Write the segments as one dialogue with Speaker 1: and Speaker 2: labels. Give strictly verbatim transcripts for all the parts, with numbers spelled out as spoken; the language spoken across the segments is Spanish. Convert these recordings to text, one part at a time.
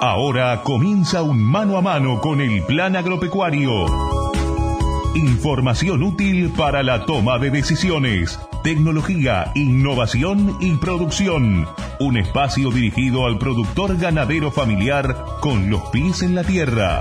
Speaker 1: Ahora comienza un mano a mano con el Plan Agropecuario. Información útil para la toma de decisiones. Tecnología, innovación y producción. Un espacio dirigido al productor ganadero familiar con los pies en la tierra.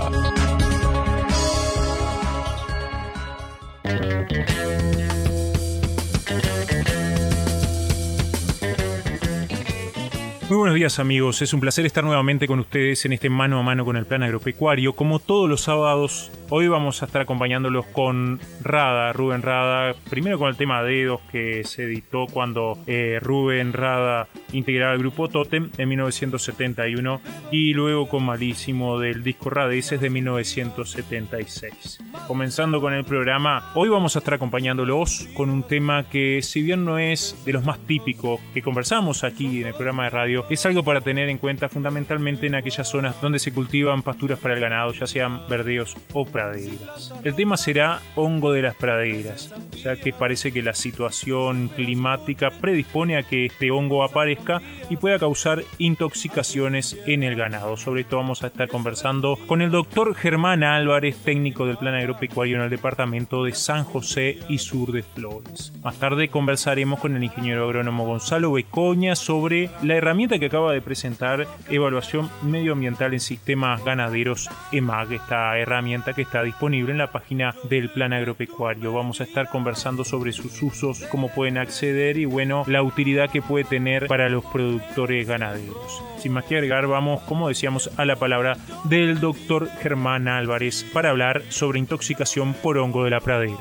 Speaker 2: Muy buenos días, amigos, es un placer estar nuevamente con ustedes en este mano a mano con el Plan Agropecuario. Como todos los sábados, hoy vamos a estar acompañándolos con Rada, Rubén Rada, primero con el tema Dedos, que se editó cuando eh, Rubén Rada integraba el grupo Totem en mil novecientos setenta y uno, y luego con Malísimo del disco Radeces de mil novecientos setenta y seis. Comenzando con el programa, hoy vamos a estar acompañándolos con un tema que, si bien no es de los más típicos que conversamos aquí en el programa de radio, es algo para tener en cuenta fundamentalmente en aquellas zonas donde se cultivan pasturas para el ganado, ya sean verdeos o praderas. El tema será hongo de las praderas, ya que parece que la situación climática predispone a que este hongo aparezca y pueda causar intoxicaciones en el ganado. Sobre esto vamos a estar conversando con el doctor Germán Álvarez, técnico del Plan Agropecuario en el departamento de San José y Sur de Flores. Más tarde conversaremos con el ingeniero agrónomo Gonzalo Becoña sobre la herramienta que acaba de presentar, Evaluación Medioambiental en Sistemas Ganaderos, E M A G, esta herramienta que está disponible en la página del Plan Agropecuario. Vamos a estar conversando sobre sus usos, cómo pueden acceder y, bueno, la utilidad que puede tener para los productores ganaderos. Sin más que agregar, vamos, como decíamos, a la palabra del doctor Germán Álvarez para hablar sobre intoxicación por hongo de la pradera.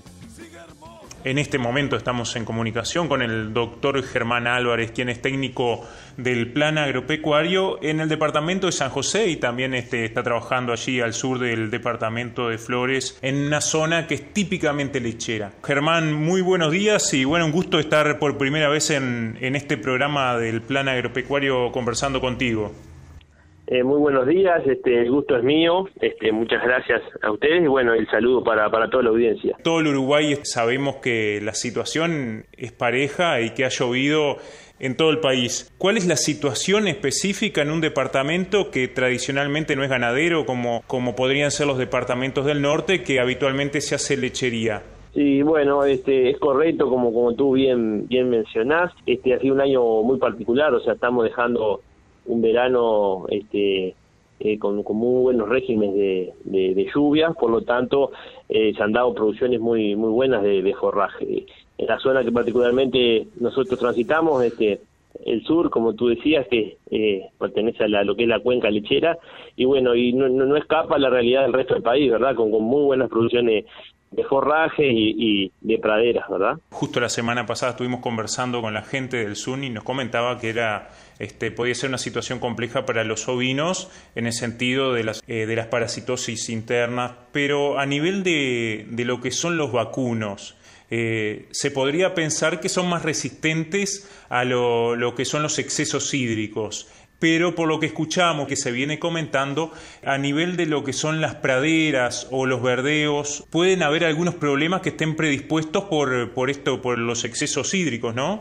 Speaker 2: En este momento estamos en comunicación con el doctor Germán Álvarez, quien es técnico del Plan Agropecuario en el departamento de San José y también este, está trabajando allí al sur del departamento de Flores, en una zona que es típicamente lechera. Germán, muy buenos días y bueno, un gusto estar por primera vez en, en este programa del Plan Agropecuario conversando contigo.
Speaker 3: Eh, muy buenos días, este, el gusto es mío, este, muchas gracias a ustedes y bueno, el saludo para, para toda la audiencia.
Speaker 2: Todo el Uruguay sabemos que la situación es pareja y que ha llovido en todo el país. ¿Cuál es la situación específica en un departamento que tradicionalmente no es ganadero, como, como podrían ser los departamentos del norte, que habitualmente se hace lechería?
Speaker 3: Sí, bueno, este, es correcto, como, como tú bien, bien mencionás, este, ha sido un año muy particular, o sea, estamos dejando un verano este, eh, con, con muy buenos regímenes de, de, de lluvias, por lo tanto eh, se han dado producciones muy muy buenas de, de forraje. En la zona que particularmente nosotros transitamos, este, el sur, como tú decías, que eh, pertenece a la, lo que es la cuenca lechera, y bueno, y no, no, no escapa la realidad del resto del país, ¿verdad? Con, con muy buenas producciones de forraje y, y de praderas, ¿verdad?
Speaker 2: Justo la semana pasada estuvimos conversando con la gente del S U N y nos comentaba que era este podía ser una situación compleja para los ovinos en el sentido de las eh, de las parasitosis internas, pero a nivel de, de lo que son los vacunos, eh, se podría pensar que son más resistentes a lo, lo que son los excesos hídricos. Pero por lo que escuchamos, que se viene comentando, a nivel de lo que son las praderas o los verdeos, pueden haber algunos problemas que estén predispuestos por, por esto, por los excesos hídricos, ¿no?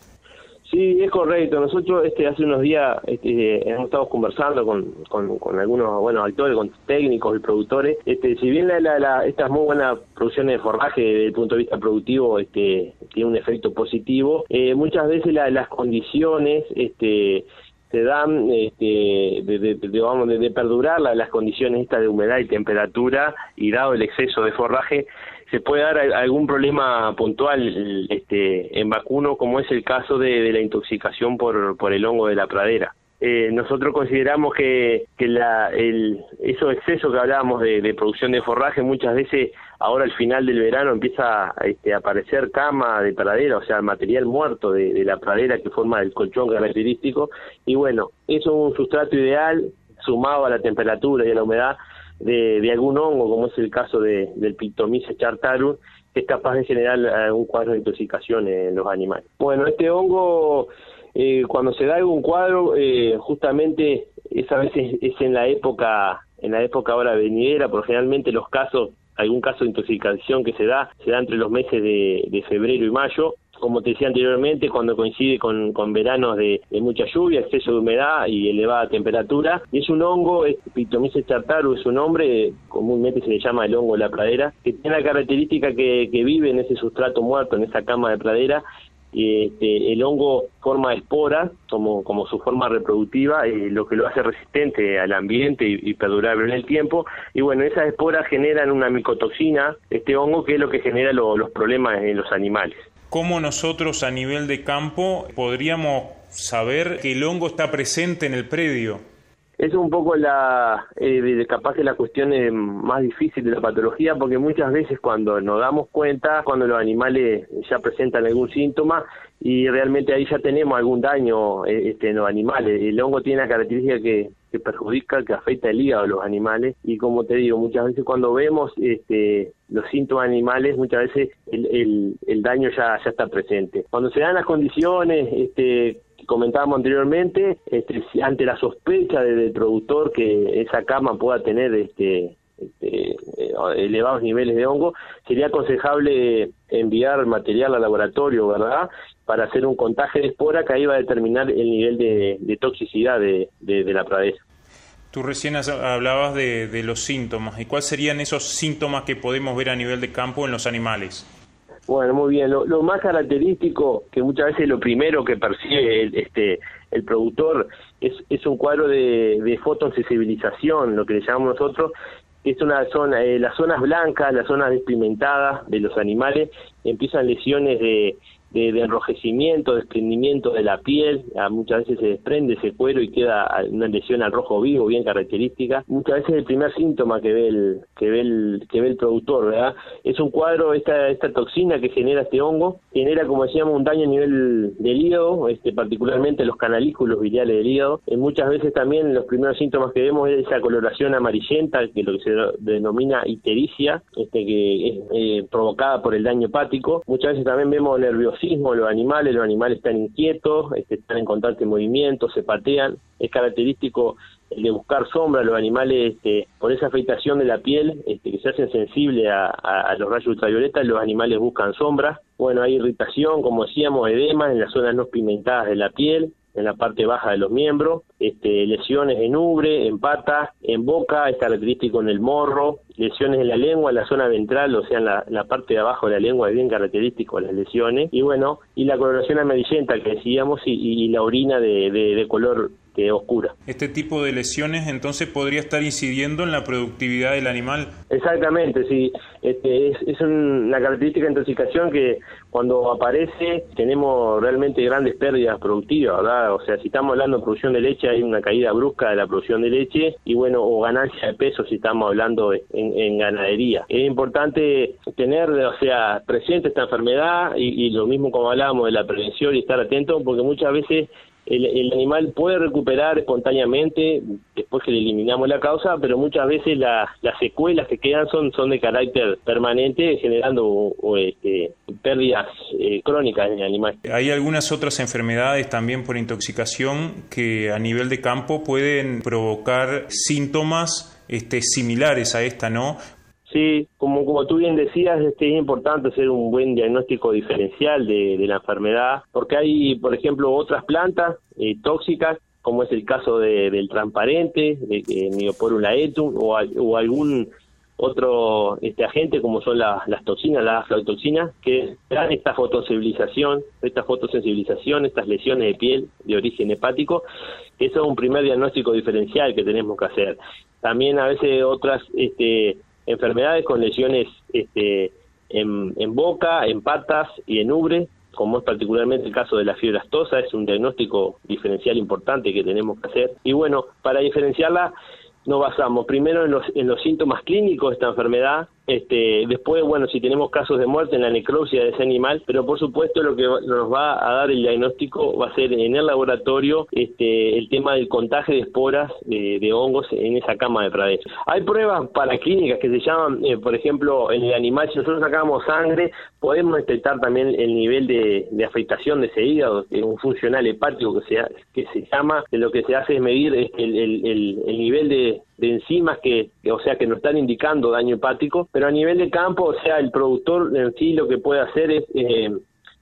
Speaker 3: Sí, es correcto. Nosotros este, hace unos días este, hemos estado conversando con, con, con algunos buenos actores, con técnicos y productores. Este, si bien la, la, la, estas muy buenas producciones de forraje desde el punto de vista productivo este, tiene un efecto positivo, eh, muchas veces la, las condiciones este, se dan este, de, de, de, digamos, de, de perdurar la, las condiciones estas de humedad y temperatura, y dado el exceso de forraje se puede dar algún problema puntual este, en vacuno, como es el caso de, de la intoxicación por, por el hongo de la pradera. Eh, nosotros consideramos que, que la, el, esos excesos que hablábamos de, de producción de forraje, muchas veces ahora al final del verano empieza este, a aparecer cama de pradera, o sea, material muerto de, de la pradera que forma el colchón característico, y bueno, eso es un sustrato ideal, sumado a la temperatura y a la humedad de, de algún hongo, como es el caso de, del Pictomyces chartarum, que es capaz de generar algún cuadro de intoxicación en los animales. Bueno, este hongo, eh, cuando se da algún cuadro, eh, justamente esa vez es, es en la época, en la época ahora venidera, porque generalmente los casos, algún caso de intoxicación que se da, se da entre los meses de, de febrero y mayo, como te decía anteriormente, cuando coincide con, con veranos de, de mucha lluvia, exceso de humedad y elevada temperatura. Y es un hongo, es, Phytomyces chartarum es un nombre, comúnmente se le llama el hongo de la pradera, que tiene la característica que, que vive en ese sustrato muerto, en esa cama de pradera. Y este, el hongo forma esporas como, como su forma reproductiva, eh, lo que lo hace resistente al ambiente y, y perdurable en el tiempo. Y bueno, esas esporas generan una micotoxina, este hongo, que es lo que genera lo, los problemas en los animales.
Speaker 2: ¿Cómo nosotros a nivel de campo podríamos saber que el hongo está presente en el predio?
Speaker 3: Es un poco la, eh, capaz que la cuestión eh, más difícil de la patología, porque muchas veces cuando nos damos cuenta, cuando los animales ya presentan algún síntoma, y realmente ahí ya tenemos algún daño eh, este, en los animales. El hongo tiene la característica que, que perjudica, que afecta el hígado de los animales, y como te digo, muchas veces cuando vemos este, los síntomas animales, muchas veces el, el, el daño ya, ya está presente. Cuando se dan las condiciones, este, comentábamos anteriormente, este, ante la sospecha del productor que esa cama pueda tener este, este, elevados niveles de hongo, sería aconsejable enviar material al laboratorio, ¿verdad?, para hacer un contaje de espora que ahí va a determinar el nivel de, de toxicidad de, de, de la pradera.
Speaker 2: Tú recién hablabas de, de los síntomas. ¿Y cuáles serían esos síntomas que podemos ver a nivel de campo en los animales?
Speaker 3: Bueno, muy bien. Lo, lo más característico, que muchas veces lo primero que percibe el, este, el productor, es, es un cuadro de, de fotosensibilización, lo que le llamamos nosotros. Es una zona, eh, las zonas blancas, las zonas despigmentadas de los animales, empiezan lesiones de, de, de enrojecimiento, desprendimiento de la piel. A muchas veces se desprende ese cuero y queda una lesión al rojo vivo bien característica. Muchas veces el primer síntoma que ve el que ve el que ve el productor, ¿verdad?, es un cuadro, esta esta toxina que genera este hongo, genera, como decíamos, un daño a nivel del hígado, este particularmente los canalículos biliares del hígado. Eh, muchas veces también los primeros síntomas que vemos es esa coloración amarillenta, que es lo que se denomina ictericia, este que es eh, provocada por el daño hepático. Muchas veces también vemos nerviosismo de los animales, los animales están inquietos, este, están en constante movimiento, se patean. Es característico el de buscar sombra. Los animales, este, por esa afectación de la piel, este, que se hacen sensibles a, a, a los rayos ultravioletas, los animales buscan sombra. Bueno, hay irritación, como decíamos, edema en las zonas no pigmentadas de la piel, en la parte baja de los miembros, este, lesiones en ubre, en patas, en boca, es característico en el morro, lesiones en la lengua, en la zona ventral, o sea, en la, la parte de abajo de la lengua es bien característico las lesiones, y bueno, y la coloración amarillenta que decíamos, y, y la orina de, de, de color que es oscura.
Speaker 2: Este tipo de lesiones entonces podría estar incidiendo en la productividad del animal.
Speaker 3: Exactamente, sí. Este, es, es una característica de intoxicación que cuando aparece tenemos realmente grandes pérdidas productivas, ¿verdad? O sea, si estamos hablando de producción de leche, hay una caída brusca de la producción de leche y bueno, o ganancia de peso si estamos hablando en, en ganadería. Es importante tener, o sea, presente esta enfermedad y, y lo mismo como hablábamos de la prevención y estar atento, porque muchas veces El, el animal puede recuperar espontáneamente después que le eliminamos la causa, pero muchas veces la, las secuelas que quedan son son de carácter permanente, generando o, o, este, pérdidas eh, crónicas en el animal.
Speaker 2: Hay algunas otras enfermedades también por intoxicación que a nivel de campo pueden provocar síntomas este, similares a esta, ¿no?
Speaker 3: Sí, como como tú bien decías, este, es importante hacer un buen diagnóstico diferencial de, de la enfermedad, porque hay, por ejemplo, otras plantas eh, tóxicas, como es el caso de, del transparente, de, de Myoporum laetum, o, o algún otro este agente, como son las, las toxinas, las aflatoxinas, que dan esta fotosensibilización, esta fotosensibilización, estas lesiones de piel de origen hepático. Eso es un primer diagnóstico diferencial que tenemos que hacer. También a veces otras este enfermedades con lesiones este, en, en boca, en patas y en ubre, como es particularmente el caso de la fiebre aftosa, es un diagnóstico diferencial importante que tenemos que hacer. Y bueno, para diferenciarla nos basamos primero en los, en los síntomas clínicos de esta enfermedad, este, después, bueno, si tenemos casos de muerte en la necropsia de ese animal, pero por supuesto lo que nos va a dar el diagnóstico va a ser en el laboratorio este, el tema del contagio de esporas de, de hongos en esa cama de pradera. Hay pruebas paraclínicas que se llaman, eh, por ejemplo, en el animal, si nosotros sacamos sangre, podemos detectar también el nivel de, de afectación de ese hígado, de un funcional hepático que se, que se llama, que lo que se hace es medir el, el, el, el nivel de, de enzimas que, que, o sea, que nos están indicando daño hepático, pero a nivel de campo, o sea, el productor en sí lo que puede hacer es eh,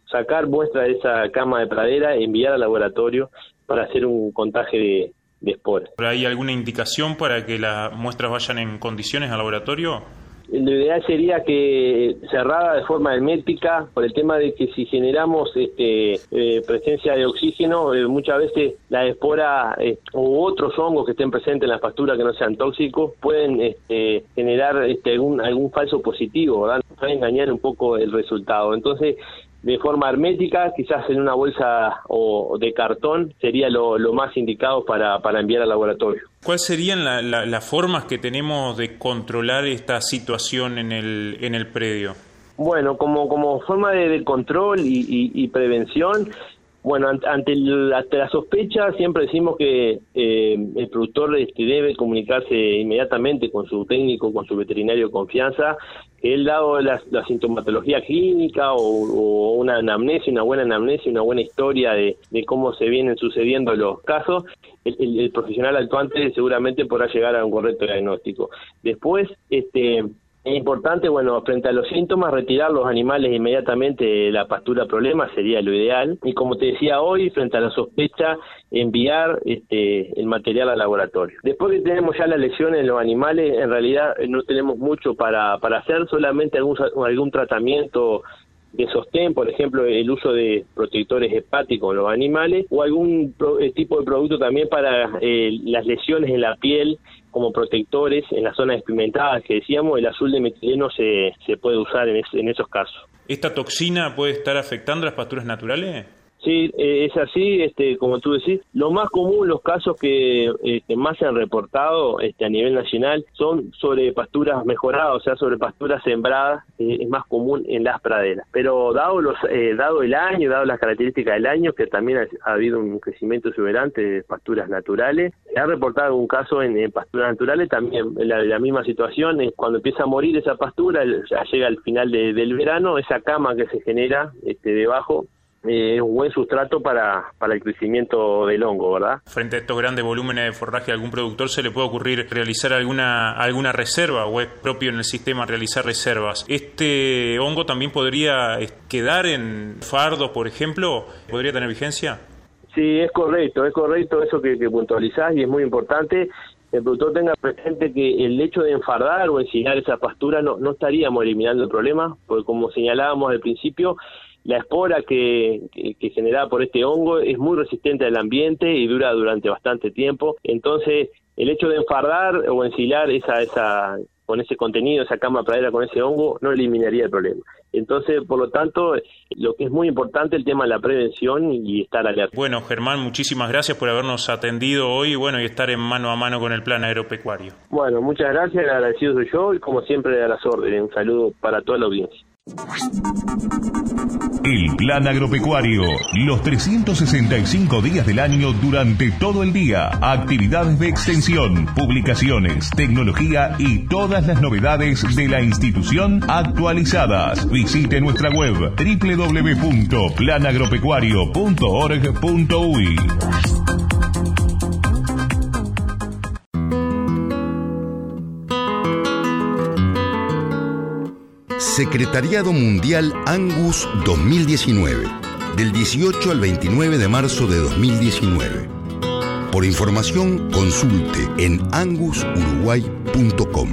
Speaker 3: sacar muestra de esa cama de pradera, enviar al laboratorio para hacer un contaje de, de esporas.
Speaker 2: ¿Hay alguna indicación para que las muestras vayan en condiciones al laboratorio?
Speaker 3: Lo ideal sería que cerrada de forma hermética, por el tema de que si generamos este, eh, presencia de oxígeno, eh, muchas veces la espora eh, u otros hongos que estén presentes en la pastura que no sean tóxicos pueden este, generar este, algún, algún falso positivo, ¿verdad? Puede engañar un poco el resultado. Entonces, de forma hermética, quizás en una bolsa o de cartón, sería lo, lo más indicado para, para enviar al laboratorio.
Speaker 2: ¿Cuáles serían la, la, las formas que tenemos de controlar esta situación en el, en el predio? Bueno, como, como forma de, de control y, y, y prevención, bueno, ante, el, ante la sospecha siempre decimos que eh, el productor este, debe comunicarse inmediatamente con su técnico, con su veterinario de confianza, que él, dado la, la sintomatología clínica o, o una anamnesia, una buena anamnesia, una buena historia de, de cómo se vienen sucediendo los casos, el, el, el profesional actuante seguramente podrá llegar a un correcto diagnóstico. Después, este... es importante, bueno, frente a los síntomas, retirar los animales inmediatamente de la pastura problema sería lo ideal. Y como te decía hoy, frente a la sospecha, enviar este, el material al laboratorio. Después que tenemos ya las lesiones en los animales, en realidad no tenemos mucho para, para hacer, solamente algún, algún tratamiento de sostén, por ejemplo, el uso de protectores hepáticos en los animales, o algún pro, tipo de producto también para eh, las lesiones en la piel, como protectores en las zonas despigmentadas que decíamos. El azul de metileno se, se puede usar en, es, en esos casos. ¿Esta toxina puede estar afectando las pasturas naturales? Sí, eh, es así, este, como tú decís. Lo más común, los casos que este, más se han reportado este, a nivel nacional son sobre pasturas mejoradas, o sea, sobre pasturas sembradas, eh, es más común en las praderas. Pero dado los, eh, dado el año, dado las características del año, que también ha, ha habido un crecimiento exuberante de pasturas naturales, se ha reportado algún caso en, en pasturas naturales, también la, la misma situación, es cuando empieza a morir esa pastura, ya llega al final de, del verano, esa cama que se genera este, debajo, es eh, un buen sustrato para, para el crecimiento del hongo, ¿verdad? Frente a estos grandes volúmenes de forraje, ¿a algún productor se le puede ocurrir realizar alguna alguna reserva o es propio en el sistema realizar reservas? ¿Este hongo también podría quedar en fardos, por ejemplo? ¿Podría tener vigencia? Sí, es correcto, es correcto eso que, que puntualizás y es muy importante. El productor tenga presente que el hecho de enfardar o ensinar esa pastura no, no estaríamos eliminando el problema, porque como señalábamos al principio, la espora que, que, que generada por este hongo es muy resistente al ambiente y dura durante bastante tiempo. Entonces, el hecho de enfardar o ensilar esa, esa, con ese contenido, esa cama pradera con ese hongo, no eliminaría el problema. Entonces, por lo tanto, lo que es muy importante el tema de la prevención y estar alerta. Bueno, Germán, muchísimas gracias por habernos atendido hoy bueno, y estar en mano a mano con el plan agropecuario. Bueno, muchas gracias, agradecido soy yo y como siempre a las órdenes. Un saludo para toda la audiencia.
Speaker 1: El Plan Agropecuario, los trescientos sesenta y cinco días del año durante todo el día, actividades de extensión, publicaciones, tecnología y todas las novedades de la institución actualizadas. Visite nuestra web doble u doble u doble u punto plan agropecuario punto org punto uy.
Speaker 4: Secretariado Mundial Angus dos mil diecinueve, del dieciocho al veintinueve de marzo de dos mil diecinueve. Por información, consulte en angus uruguay punto com.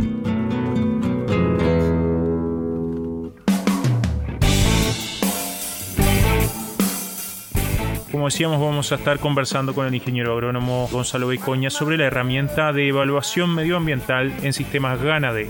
Speaker 2: Como decíamos, vamos a estar conversando con el ingeniero agrónomo Gonzalo Vicoña sobre la herramienta de evaluación medioambiental en sistemas ganaderos.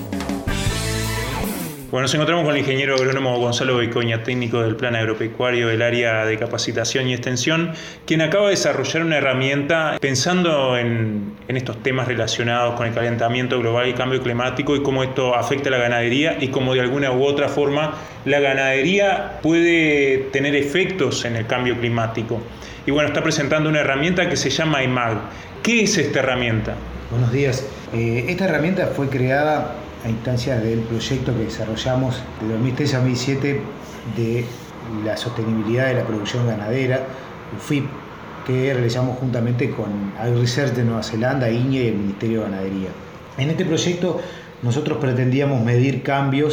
Speaker 2: Bueno, nos encontramos con el ingeniero agrónomo Gonzalo Vicoña, técnico del Plan Agropecuario del área de capacitación y extensión, quien acaba de desarrollar una herramienta pensando en, en estos temas relacionados con el calentamiento global y el cambio climático y cómo esto afecta a la ganadería y cómo de alguna u otra forma la ganadería puede tener efectos en el cambio climático. Y bueno, está presentando una herramienta que se llama I M A G. ¿Qué es esta herramienta?
Speaker 5: Buenos días. Eh, esta herramienta fue creada a instancias del proyecto que desarrollamos de dos mil tres a dos mil siete de la sostenibilidad de la producción ganadera, U F I P, que realizamos juntamente con AgriResearch de Nueva Zelanda, I N E y el Ministerio de Ganadería. En este proyecto nosotros pretendíamos medir cambios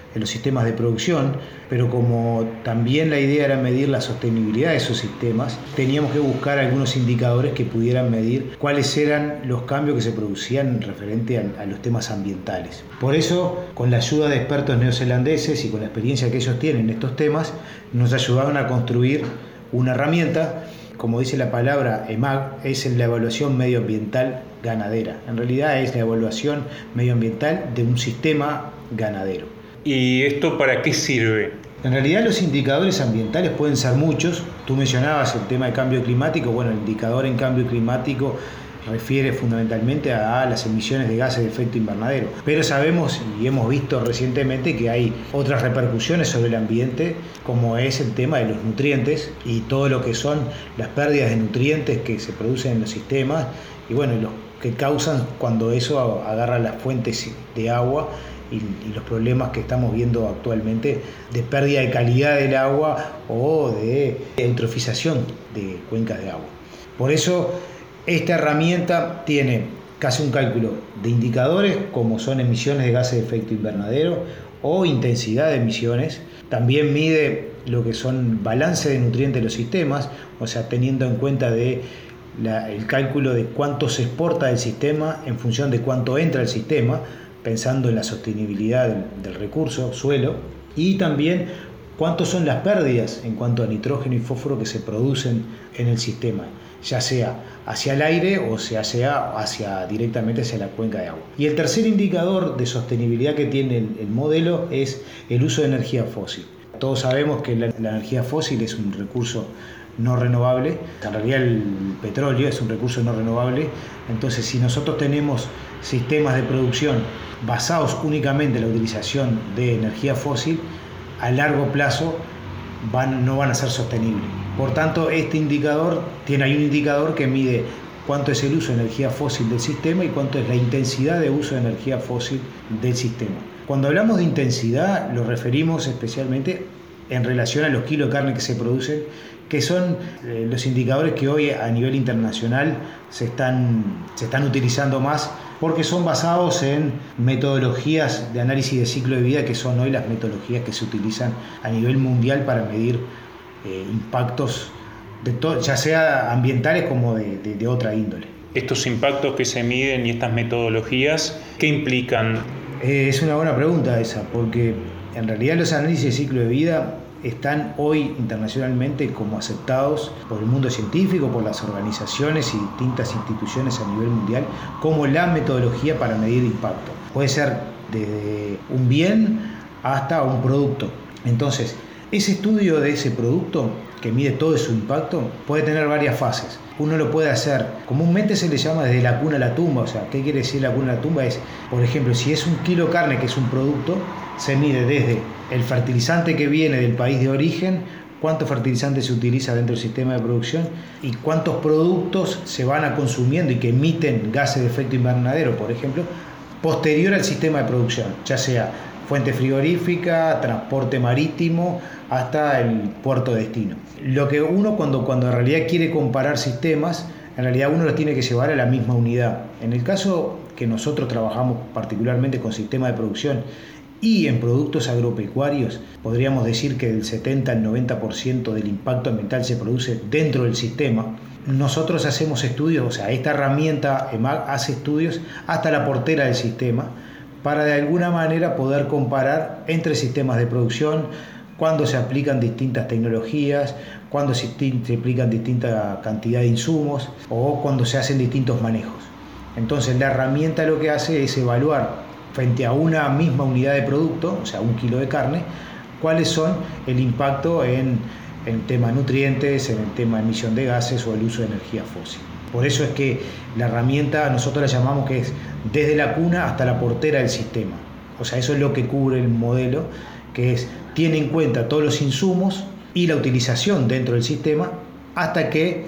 Speaker 5: en los sistemas de producción, pero como también la idea era medir la sostenibilidad de esos sistemas, teníamos que buscar algunos indicadores que pudieran medir cuáles eran los cambios que se producían referente a, a los temas ambientales. Por eso, con la ayuda de expertos neozelandeses y con la experiencia que ellos tienen en estos temas, nos ayudaron a construir una herramienta. Como dice la palabra, E M A G es la evaluación medioambiental ganadera. En realidad es la evaluación medioambiental de un sistema ganadero.
Speaker 2: ¿Y esto para qué sirve?
Speaker 5: En realidad los indicadores ambientales pueden ser muchos. Tú mencionabas el tema de cambio climático. Bueno, el indicador en cambio climático refiere fundamentalmente a las emisiones de gases de efecto invernadero. Pero sabemos y hemos visto recientemente que hay otras repercusiones sobre el ambiente, como es el tema de los nutrientes y todo lo que son las pérdidas de nutrientes que se producen en los sistemas y bueno, los que causan cuando eso agarra las fuentes de agua y, y los problemas que estamos viendo actualmente de pérdida de calidad del agua o de eutrofización de cuencas de agua. Por eso esta herramienta tiene casi un cálculo de indicadores como son emisiones de gases de efecto invernadero o intensidad de emisiones. También mide lo que son balance de nutrientes de los sistemas, o sea, teniendo en cuenta de la, el cálculo de cuánto se exporta del sistema en función de cuánto entra al sistema, pensando en la sostenibilidad del, del recurso, suelo, y también cuántas son las pérdidas en cuanto a nitrógeno y fósforo que se producen en el sistema, ya sea hacia el aire o sea, sea hacia, directamente hacia la cuenca de agua. Y el tercer indicador de sostenibilidad que tiene el, el modelo es el uso de energía fósil. Todos sabemos que la, la energía fósil es un recurso no renovable, en realidad el petróleo es un recurso no renovable, entonces si nosotros tenemos sistemas de producción basados únicamente en la utilización de energía fósil, a largo plazo van, no van a ser sostenibles. Por tanto, este indicador, tiene ahí un indicador que mide cuánto es el uso de energía fósil del sistema y cuánto es la intensidad de uso de energía fósil del sistema. Cuando hablamos de intensidad, lo referimos especialmente en relación a los kilos de carne que se producen, que son eh, los indicadores que hoy a nivel internacional se están, se están utilizando más, porque son basados en metodologías de análisis de ciclo de vida, que son hoy las metodologías que se utilizan a nivel mundial para medir eh, impactos, de to- ya sea ambientales como de, de, de otra índole.
Speaker 2: Estos impactos que se miden y estas metodologías, ¿qué implican?
Speaker 5: Eh, es una buena pregunta esa, porque en realidad los análisis de ciclo de vida están hoy internacionalmente como aceptados por el mundo científico, por las organizaciones y distintas instituciones a nivel mundial, como la metodología para medir impacto. Puede ser desde un bien hasta un producto. Entonces, ese estudio de ese producto que mide todo su impacto puede tener varias fases. Uno lo puede hacer, comúnmente se le llama desde la cuna a la tumba. O sea, ¿qué quiere decir la cuna a la tumba? Es, por ejemplo, si es un kilo de carne que es un producto, se mide desde el fertilizante que viene del país de origen, cuánto fertilizante se utiliza dentro del sistema de producción y cuántos productos se van a consumiendo y que emiten gases de efecto invernadero, por ejemplo, posterior al sistema de producción, ya sea fuente frigorífica, transporte marítimo, hasta el puerto de destino. Lo que uno cuando, cuando en realidad quiere comparar sistemas, en realidad uno los tiene que llevar a la misma unidad. En el caso que nosotros trabajamos particularmente con sistemas de producción y en productos agropecuarios, podríamos decir que del setenta al noventa por ciento del impacto ambiental se produce dentro del sistema. Nosotros hacemos estudios, o sea, esta herramienta E M A G hace estudios hasta la portera del sistema para de alguna manera poder comparar entre sistemas de producción, cuando se aplican distintas tecnologías, cuando se, se aplican distinta cantidad de insumos o cuando se hacen distintos manejos. Entonces la herramienta lo que hace es evaluar frente a una misma unidad de producto, o sea, un kilo de carne, cuáles son el impacto en el tema nutrientes, en el tema de emisión de gases o el uso de energía fósil. Por eso es que la herramienta nosotros la llamamos que es desde la cuna hasta la portera del sistema. O sea, eso es lo que cubre el modelo, que es, tiene en cuenta todos los insumos y la utilización dentro del sistema hasta que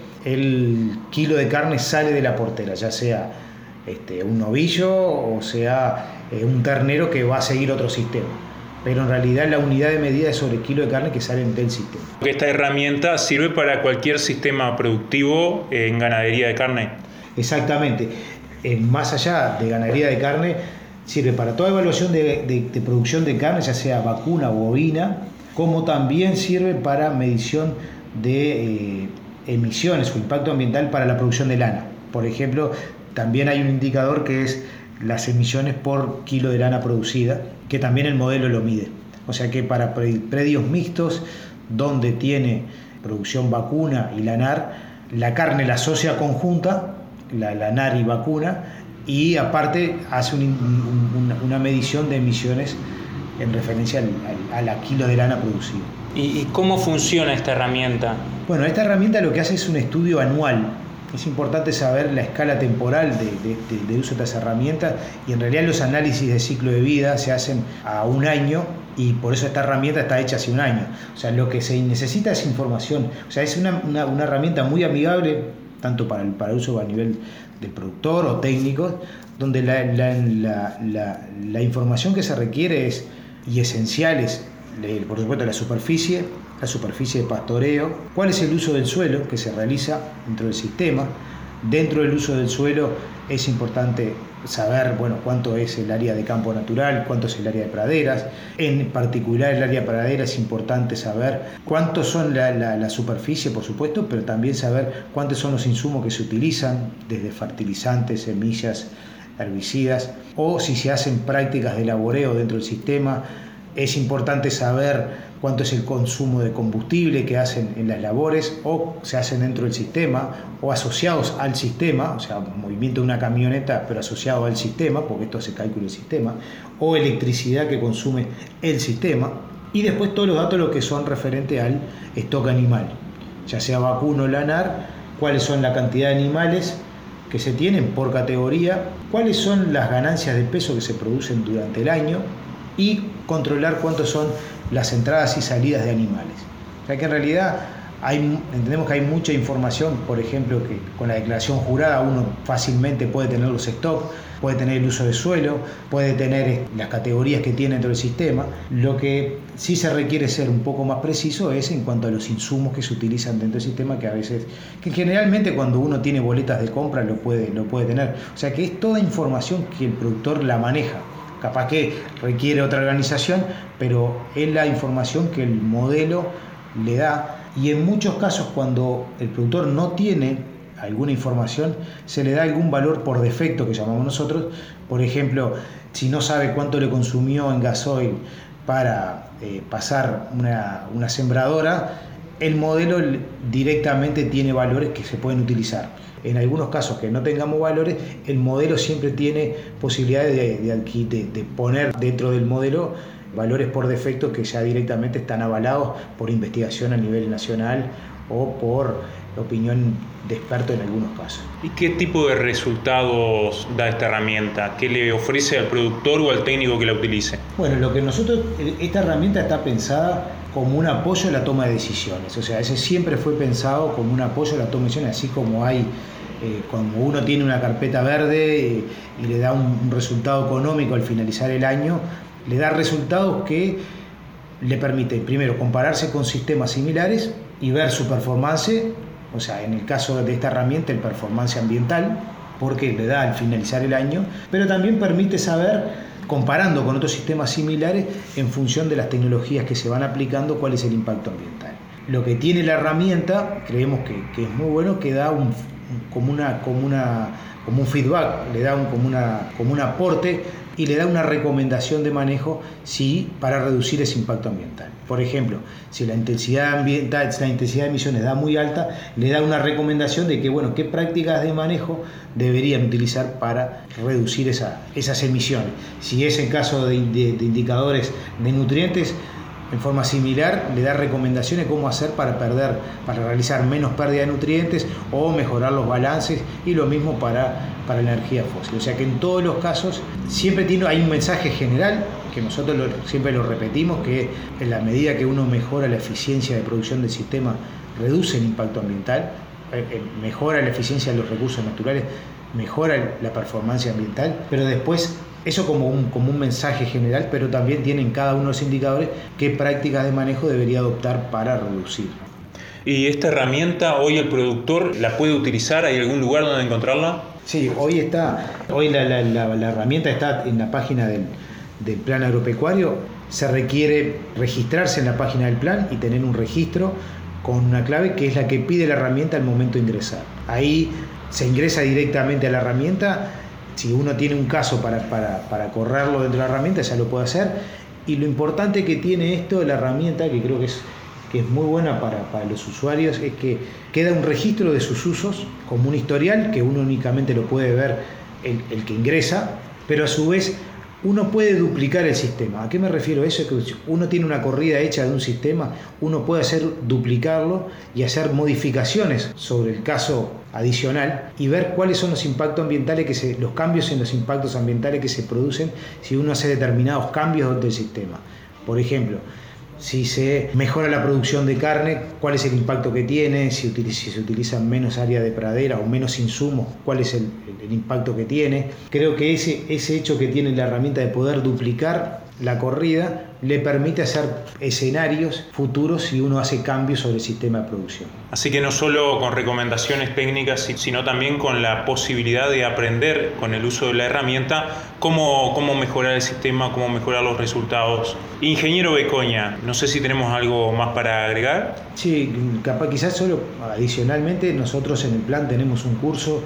Speaker 5: el kilo de carne sale de la portera, ya sea este, un novillo o sea eh, un ternero que va a seguir otro sistema. Pero en realidad la unidad de medida es sobre el kilo de carne que salen del sistema.
Speaker 2: Esta herramienta sirve para cualquier sistema productivo en ganadería de carne.
Speaker 5: Exactamente. Eh, más allá de ganadería de carne, Sirve para toda evaluación de, de, de producción de carne, ya sea vacuna o bovina, como también sirve para medición de eh, emisiones o impacto ambiental para la producción de lana. Por ejemplo, también hay un indicador que es las emisiones por kilo de lana producida, que también el modelo lo mide. O sea que para predios mixtos, donde tiene producción vacuna y lanar, la carne la asocia conjunta, la lanar y vacuna, y aparte hace un, un, una, una medición de emisiones en referencia al, al, a la kilo de lana producida.
Speaker 6: ¿Y, ¿Y cómo funciona esta herramienta?
Speaker 5: Bueno, esta herramienta lo que hace es un estudio anual. Es importante saber la escala temporal de, de, de, de uso de estas herramientas, y en realidad los análisis de ciclo de vida se hacen a un año, y por eso esta herramienta está hecha hace un año. O sea, lo que se necesita es información. O sea, es una, una, una herramienta muy amigable, tanto para el, para el uso a nivel del productor o técnico, donde la, la, la, la, la información que se requiere es, y esencial es, por supuesto, la superficie, la superficie de pastoreo, cuál es el uso del suelo que se realiza dentro del sistema. Dentro del uso del suelo es importante saber, bueno, cuánto es el área de campo natural, cuánto es el área de praderas. En particular el área de praderas es importante saber cuántos son la, la, la superficie, por supuesto, pero también saber cuántos son los insumos que se utilizan, desde fertilizantes, semillas, herbicidas, o si se hacen prácticas de laboreo dentro del sistema. Es importante saber cuánto es el consumo de combustible que hacen en las labores, o se hacen dentro del sistema, o asociados al sistema, o sea, movimiento de una camioneta, pero asociado al sistema, porque esto se calcula el sistema, o electricidad que consume el sistema, y después todos los datos lo que son referentes al stock animal, ya sea vacuno o lanar, cuáles son la cantidad de animales que se tienen por categoría, cuáles son las ganancias de peso que se producen durante el año, y controlar cuántos son las entradas y salidas de animales. O sea que en realidad hay, entendemos que hay mucha información, por ejemplo, que con la declaración jurada uno fácilmente puede tener los stocks, puede tener el uso de suelo, puede tener las categorías que tiene dentro del sistema. Lo que sí se requiere ser un poco más preciso es en cuanto a los insumos que se utilizan dentro del sistema, que a veces, que generalmente cuando uno tiene boletas de compra lo puede, lo puede tener. O sea que es toda información que el productor la maneja. Capaz que requiere otra organización, pero es la información que el modelo le da, y en muchos casos cuando el productor no tiene alguna información, se le da algún valor por defecto que llamamos nosotros. Por ejemplo, si no sabe cuánto le consumió en gasoil para eh, pasar una, una sembradora, el modelo directamente tiene valores que se pueden utilizar. En algunos casos que no tengamos valores, el modelo siempre tiene posibilidades de, de, de, de poner dentro del modelo valores por defecto que ya directamente están avalados por investigación a nivel nacional o por opinión de expertos en algunos casos.
Speaker 6: ¿Y qué tipo de resultados da esta herramienta? ¿Qué le ofrece al productor o al técnico que la utilice?
Speaker 5: Bueno, lo que nosotros, esta herramienta está pensada como un apoyo a la toma de decisiones. O sea, ese siempre fue pensado como un apoyo a la toma de decisiones, así como hay Eh, cuando uno tiene una carpeta verde eh, y le da un, un resultado económico al finalizar el año, le da resultados que le permiten, primero, compararse con sistemas similares y ver su performance, o sea, en el caso de esta herramienta, el performance ambiental, porque le da al finalizar el año, pero también permite saber, comparando con otros sistemas similares, en función de las tecnologías que se van aplicando, cuál es el impacto ambiental. Lo que tiene la herramienta, creemos que, que es muy bueno, que da un como una como una como un feedback, le da un como una como un aporte y le da una recomendación de manejo si para reducir ese impacto ambiental. Por ejemplo, si la intensidad ambiental, si la intensidad de emisiones da muy alta, le da una recomendación de que, bueno, qué prácticas de manejo deberían utilizar para reducir esa, esas emisiones. Si es en caso de, de, de indicadores de nutrientes, en forma similar, le da recomendaciones cómo hacer para perder, para realizar menos pérdida de nutrientes o mejorar los balances, y lo mismo para, para la energía fósil. O sea que en todos los casos siempre tiene, hay un mensaje general que nosotros lo, siempre lo repetimos, que en la medida que uno mejora la eficiencia de producción del sistema, reduce el impacto ambiental, eh, mejora la eficiencia de los recursos naturales, mejora la performance ambiental, pero después eso como un, como un mensaje general, pero también tienen cada uno de los indicadores qué prácticas de manejo debería adoptar para reducir.
Speaker 6: ¿Y esta herramienta hoy el productor la puede utilizar? ¿Hay algún lugar donde encontrarla?
Speaker 5: Sí, hoy está, hoy la, la, la, la herramienta está en la página del, del Plan Agropecuario. Se requiere registrarse en la página del plan y tener un registro con una clave que es la que pide la herramienta al momento de ingresar. Ahí se ingresa directamente a la herramienta. Si uno tiene un caso para, para, para correrlo dentro de la herramienta, ya lo puede hacer. Y lo importante que tiene esto, la herramienta, que creo que es, que es muy buena para, para los usuarios, es que queda un registro de sus usos, como un historial, que uno únicamente lo puede ver el, el que ingresa, pero a su vez uno puede duplicar el sistema. ¿A qué me refiero a eso? Es que uno tiene una corrida hecha de un sistema, uno puede hacer duplicarlo y hacer modificaciones sobre el caso adicional y ver cuáles son los impactos ambientales que se, los cambios en los impactos ambientales que se producen si uno hace determinados cambios dentro del sistema. Por ejemplo, si se mejora la producción de carne, cuál es el impacto que tiene, si, utiliza, si se utilizan menos área de pradera o menos insumos, cuál es el, el, el impacto que tiene. Creo que ese, ese hecho que tiene la herramienta de poder duplicar la corrida le permite hacer escenarios futuros si uno hace cambios sobre el sistema de producción.
Speaker 6: Así que no solo con recomendaciones técnicas, sino también con la posibilidad de aprender con el uso de la herramienta cómo, cómo mejorar el sistema, cómo mejorar los resultados. Ingeniero Becoña, no sé si tenemos algo más para agregar.
Speaker 5: Sí, capaz quizás solo adicionalmente nosotros en el plan tenemos un curso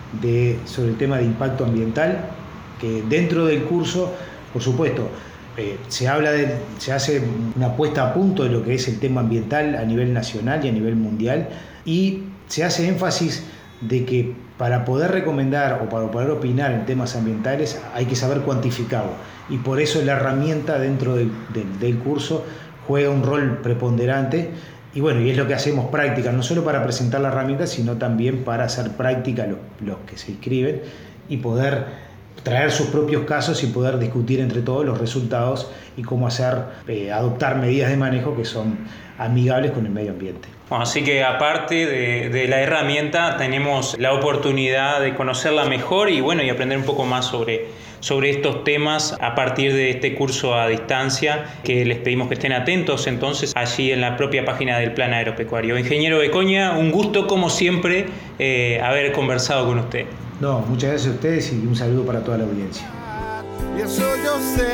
Speaker 5: de, sobre el tema de impacto ambiental, que dentro del curso, por supuesto, Eh, se habla de, se hace una puesta a punto de lo que es el tema ambiental a nivel nacional y a nivel mundial, y se hace énfasis de que para poder recomendar o para poder opinar en temas ambientales hay que saber cuantificarlo, y por eso la herramienta dentro del, del, del curso juega un rol preponderante. Y bueno, y es lo que hacemos práctica, no solo para presentar la herramienta, sino también para hacer práctica los, los que se inscriben y poder traer sus propios casos y poder discutir entre todos los resultados y cómo hacer, eh, adoptar medidas de manejo que son amigables con el medio ambiente.
Speaker 6: Bueno, así que aparte de, de la herramienta tenemos la oportunidad de conocerla mejor y bueno, y aprender un poco más sobre, sobre estos temas a partir de este curso a distancia, que les pedimos que estén atentos entonces allí en la propia página del Plan Agropecuario. Ingeniero Becoña, un gusto como siempre eh, haber conversado con usted.
Speaker 5: No, muchas gracias a ustedes y un saludo para toda la audiencia.
Speaker 7: Y eso yo sé.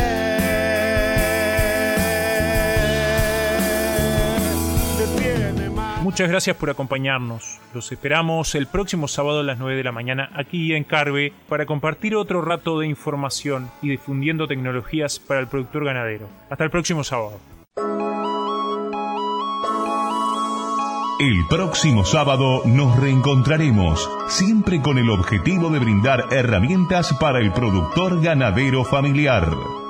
Speaker 2: Muchas gracias por acompañarnos. Los esperamos el próximo sábado a las nueve de la mañana aquí en Carve para compartir otro rato de información y difundiendo tecnologías para el productor ganadero. Hasta el próximo sábado.
Speaker 1: El próximo sábado nos reencontraremos, siempre con el objetivo de brindar herramientas para el productor ganadero familiar.